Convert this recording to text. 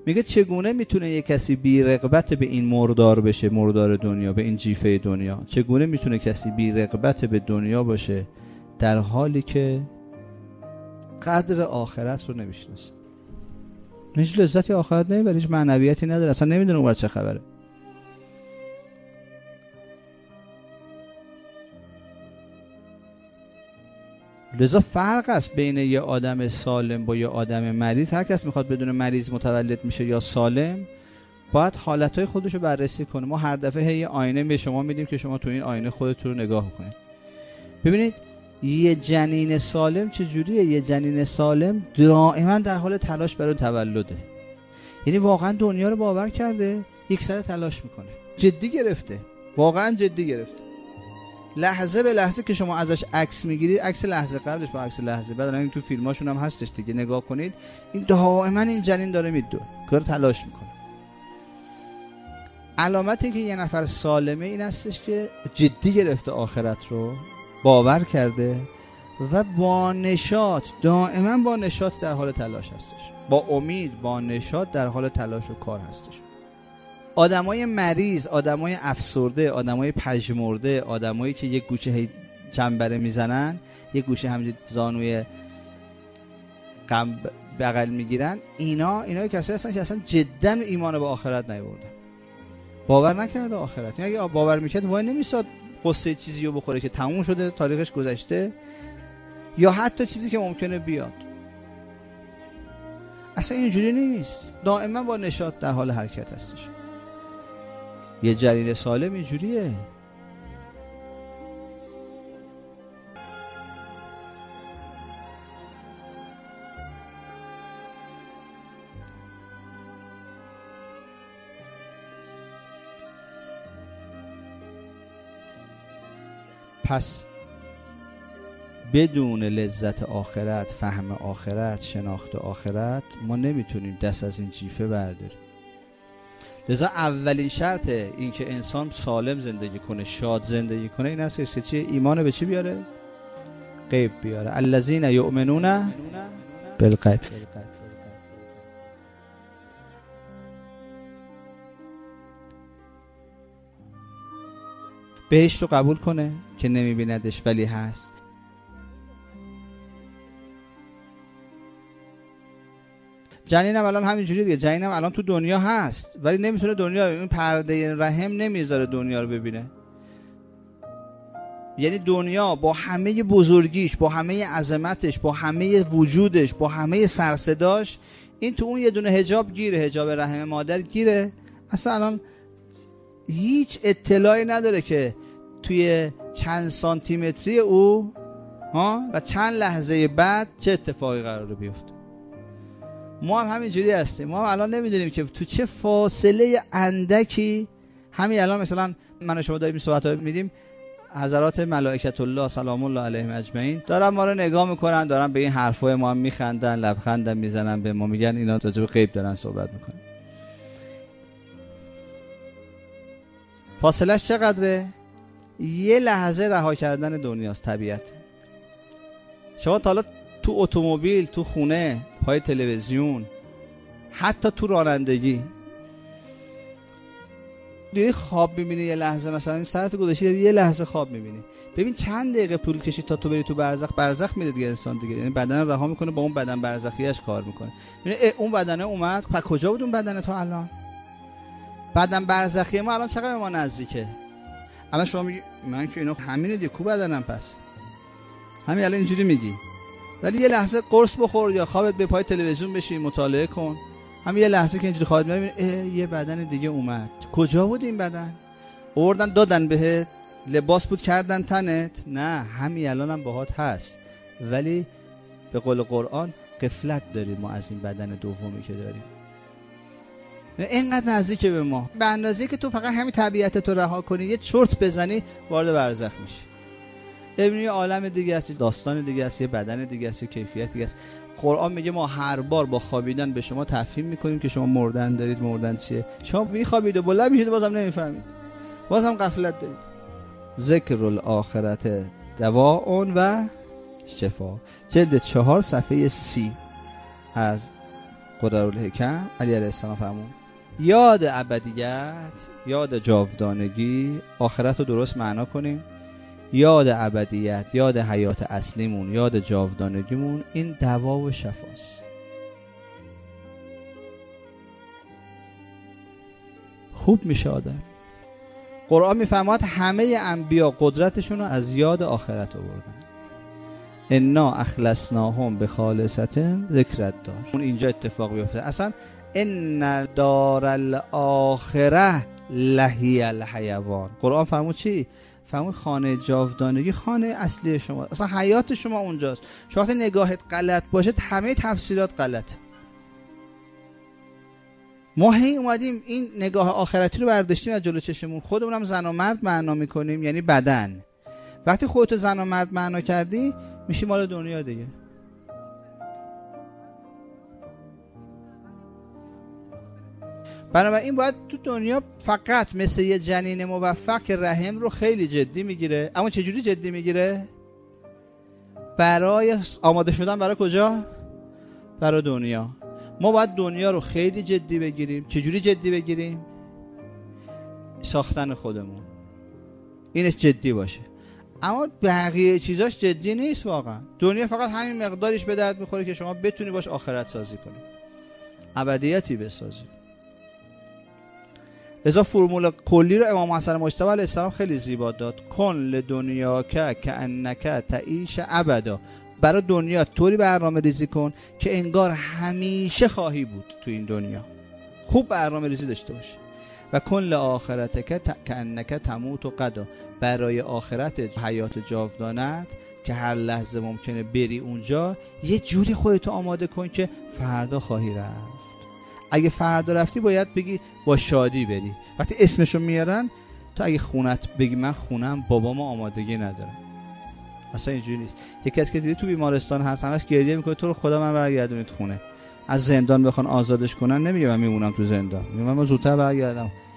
میگه چگونه میتونه یک کسی بی رغبت به این مردار بشه، مردار دنیا، به این جیفه دنیا؟ چگونه میتونه کسی بی رغبت به دنیا باشه در حالی که قدر آخرت رو نمیشناسه؟ هیچ لذتی آخرت نمیبره، هیچ معنویتی نداره، اصلا نمیدونه اون چه خبره. لذا فرق است بین یه آدم سالم با یه آدم مریض. هر کس میخواد بدون مریض متولد میشه یا سالم، باید حالتهای خودشو بررسی کنه. ما هر دفعه یه آینه به شما میدیم که شما تو این آینه خودتون رو نگاه کنید. ببینید یه جنین سالم چجوریه؟ یه جنین سالم دائما در حال تلاش برای تولده. یعنی واقعا دنیا رو باور کرده، یک سر تلاش میکنه، جدی گرفته، واقعا جدی گرفته. لحظه به لحظه که شما ازش عکس میگیرید، عکس لحظه قبلش با عکس لحظه بعد، این تو فیلماشون هم هستش دیگه، نگاه کنید، این دائما این جنین داره میدوه، کار تلاش میکنه. علامتی که یه نفر سالمه این هستش که جدی گرفته آخرت رو، باور کرده و با نشاط، دائما با نشاط در حال تلاش هستش، با امید، با نشاط در حال تلاش و کار هستش. آدمای مریض، آدمای افسرده، آدمای پژمرده، آدمایی که یک گوشه هی چنبره میزنن، یک گوشه همینجوری زانوی غم بغل میگیرن، اینا کسایی هستن که اصلا جدا ایمان به آخرت نیاوردن، باور نکرده آخرت. یعنی اگه باور میکرد وای نمیساد قصه چیزی رو بخوره که تموم شده، تاریخش گذشته، یا حتی چیزی که ممکنه بیاد. اصلا اینجوری نیست، دائما با نشاط در حال حرکت هستش. یه جنین سالم اینجوریه. پس بدون لذت آخرت، فهم آخرت، شناخت آخرت، ما نمیتونیم دست از این جیفه برداریم. لذا اولین شرط این که انسان سالم زندگی کنه، شاد زندگی کنه، این است که چیه؟ ایمان به چی بیاره؟ غیب بیاره. الذین یؤمنون بالغیب. بهشت رو قبول کنه که نمیبیندش ولی هست. جنینم الان همینجوری دیگه، جنینم الان تو دنیا هست ولی نمیتونه دنیا، این پرده رحم نمیذاره دنیا رو ببینه. یعنی دنیا با همه بزرگیش، با همه عظمتش، با همه وجودش، با همه سرصداش، این تو اون یه دونه حجاب گیره، حجاب رحم مادر گیره. اصلا الان هیچ اطلاعی نداره که توی چند سانتیمتری او و چند لحظه بعد چه اتفاقی قراره بیفته. ما هم همینجوری هستیم. ما هم الان نمیدونیم که تو چه فاصله اندکی، همین الان مثلا من و شما داریم صحبت ها میدیم، حضرات ملائکت الله سلام الله علیهم اجمعین دارن ما رو نگاه میکنن، دارن به این حرفای ما هم میخندن، لبخندم میزنن، به ما میگن اینا راجع به غیب دارن صحبت میکنن. فاصلهش چقدره؟ یه لحظه رها کردن دنیاست، طبیعت. شما تا حالا تو اتومبیل، تو خونه، پای تلویزیون، حتی تو رانندگی دیگه خواب میبینی یه لحظه، مثلا این ساعت گذشته یه لحظه خواب میبینی، ببین چند دقیقه طول کشید تا تو بری تو برزخ میره دیگه انسان دیگه، یعنی بدن رها میکنه با اون بدن برزخیش کار میکنه. ببین اون بدنه اومد، پس کجا بود اون بدنه تا الان؟ بدن برزخی ما الان چقدر ما نزدیکه. الان شما میگی من که اینا همینه دیگه، کو بدنم پس همین الان اینجوری میگی، ولی یه لحظه قرص بخور یا خوابت به پای تلویزیون بشی مطالعه کن، همین یه لحظه که اینجوری خوابت میبینی یه بدن دیگه اومد. کجا بود این بدن؟ آوردن دادن بهت، لباس بود کردن تنت؟ نه، همین الان هم باهات هست، ولی به قول قرآن غفلت داریم ما از این بدن دومی که داریم. اینقدر نزدیکه به ما، به اندازه‌ای که تو فقط همین طبیعت تو رها کنی، یه چرت بزنی وارد برزخ میشی. ببینی عالم دیگه هستی، داستان دیگه هستی، بدن دیگه هستی، کیفیت دیگه هست. قرآن میگه ما هر بار با خوابیدن به شما تفهیم میکنیم که شما مردن دارید. مردن چیه؟ شما میخوابید و بلند میشید بازم نمیفهمید، بازم غفلت دارید. ذکر الاخرت دواء و شفا، جلد 4 صفحه 30 از قررالحکم علی علیه السلام فرمود یاد ابدیت، یاد جاودانگی، آخرت رو درست معنا کنیم. یاد ابدیت، یاد حیات اصلیمون، یاد جاودانگیمون، این دوا و شفاست. خوب میشه آدم. قرآن میفرماد همه انبیا قدرتشون رو از یاد آخرت آوردن. انا اخلصناهم بخالصة ذکر الدار. اون اینجا اتفاق بیفته. اصلا ان دار الاخره لهی الحیوان. قرآن فرمود چی؟ فرمود خانه جاودانگی خانه اصلی شما، اصلا حیات شما اونجاست. شما وقتی نگاهت غلط باشه همه تفسیرات غلطه. ما هی اومدیم این نگاه آخرتی رو برداشتیم از جلو چشمون، خودمونم زن و مرد معنا میکنیم، یعنی بدن. وقتی خودتو زن و مرد معنا کردی میشی مال دنیا دیگه. بنابراین باید تو دنیا فقط مثل یه جنین موفق که رحم رو خیلی جدی میگیره. اما چجوری جدی میگیره؟ برای آماده شدن برای کجا؟ برای دنیا. ما باید دنیا رو خیلی جدی بگیریم. چجوری جدی بگیریم؟ ساختن خودمون اینش جدی باشه. اما بقیه چیزاش جدی نیست واقعا. دنیا فقط همین مقدارش به درد میخوره که شما بتونی باش آخرت سازی کنی، ابدیتی بسازی. لذا فرمول کلی رو امام حسن مجتبی علیه السلام خیلی زیبا داد. کن لدنیا که انک تعیش ابدا. برای دنیا طوری برنامه ریزی کن که انگار همیشه خواهی بود تو این دنیا. خوب برنامه ریزی داشته باشه. و کن لآخرتک کانک تموت غدا. برای آخرت حیات جاودانت که هر لحظه ممکنه بری اونجا، یه جوری خودتو آماده کن که فردا خواهی رفت. اگه فردا رفتی باید بگی با شادی بری. وقتی اسمشو میارن تو اگه خونت بگی من خونم بابامو آمادگی ندارم، اصلا اینجوری نیست. یکی از که دیدی تو بیمارستان هست همش گریه میکنه تو رو خدا من برگردونید خونه. از زندان بخوان آزادش کنن نمیگه من میمونم تو زندان، میگه من زودتر برگردم